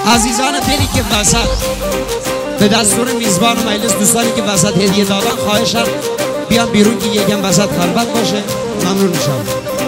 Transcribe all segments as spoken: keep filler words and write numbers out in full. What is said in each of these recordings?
عزیزان دلی که وسط به دستور میزبان مجلس، دوستانی که وسط هدیه دادن، خواهشم بیان بیرون که یکم وسط خلوت باشه. ممنون میشم.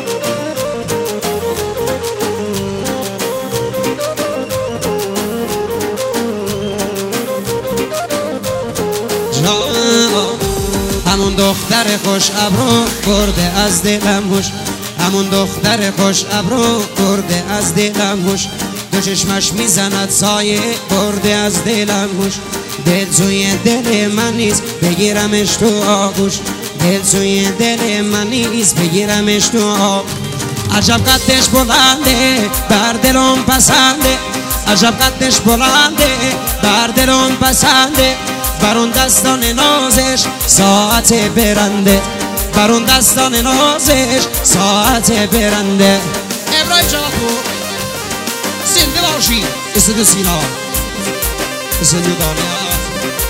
همون دختر خوش ابرو برده از دلم هوش، همون دختر خوش ابرو برده از دلم هوش، دو چشمش میزند سایه برده از دلم هوش، دل توی دل من نیست بگیرمش تو آغوش، دل توی دل من نیست بگیرمش تو آغوش. عجب قدش بلنده بر دلم پسنده، عجب قدش بلنده بر دلم پسنده، برون دستان نازش ساعت برنده، برون دستان نازش ساعت برنده. ابراهیم جاپور زنده باشی، استدو سینا، استدو دانیات،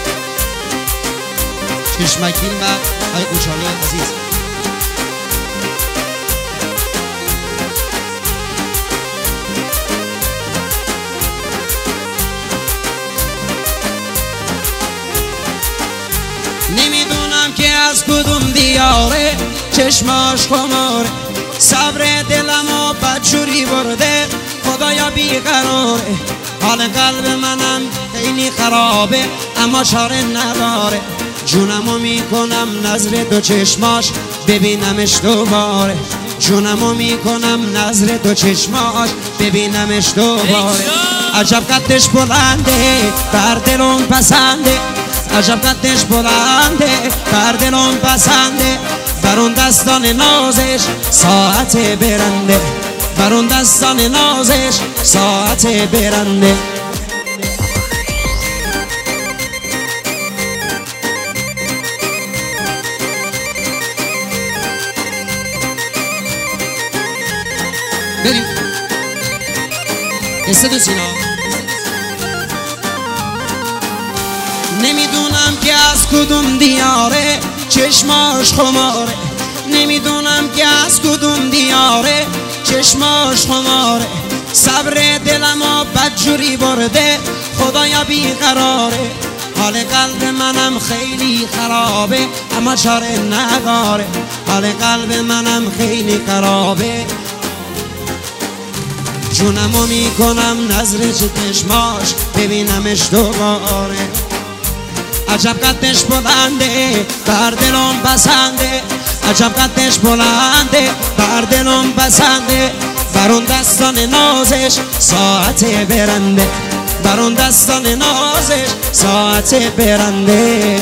چشمکین و های قوچاله عزیز. نمیدونم که از کدوم دیاره چشماش خماره، صبر دلمو بدجوری برده، خدایا بیقراره، حال قلب منم خیلی خرابه اما چاره نداره، جونمو میکنم نظر دو چشماش ببینمش دوباره، جونمو میکنم نظر دو چشماش ببینمش دوباره. عجب قدش بلنده بر دلم پسنده، عجب قدش بلنده بر دلم پسنده، برون دستان نازش ساعت برنده، برون دستان نازش ساعت برنده. بریم استدو سینا. نمیدونم که از کدوم دیاره چشماش خماره، نمیدونم که از کدوم دیاره چشماش خماره، صبر دلمو بدجوری برده، خدایا بیقراره، حال قلب منم خیلی خرابه اما چاره نداره، حال قلب منم خیلی خرابه، جونمو میکنم نظر چشماش ببینمش دوباره. عجب قدش بلنده بر دلم پسنده، عجب قدش بلنده بر دلم پسنده، برون دستان نازش ساعت برنده، برون دستان نازش ساعت برنده.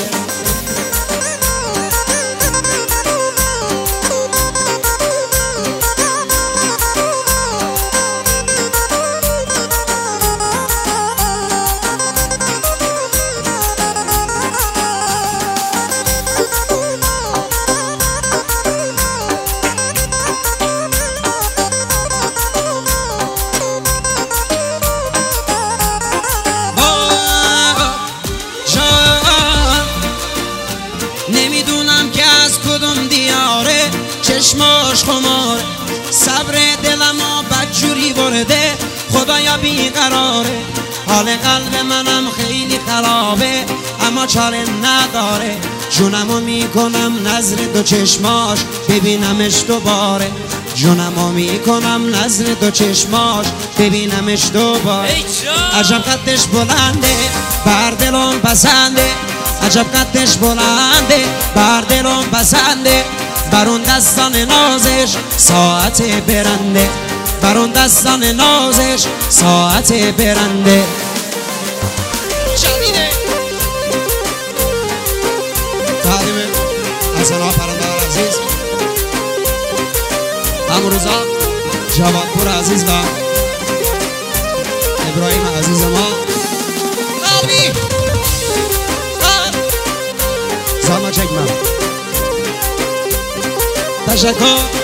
نمیدونم که از کدوم دیاره چشماش خماره، صبر دلمو بدجوری برده، خدایا بیقراره، حال قلب منم خیلی خرابه اما چاره نداره، جونمو میکنم نظر دو چشماش ببینمش دوباره، جونمو میکنم نظر دو چشماش ببینمش دوباره. عجب قدش بلنده بر دلم پسنده، عجب قدش بلنده بر دلم پسنده، برون دستان نازش ساعت برنده، برون دستان نازش ساعت برنده. شدیده تعلیم حسن ها پرندار عزیز، امروزا جوادپور عزیز و ابراهیم عزیز ما قلبی زما چکمم تشکر.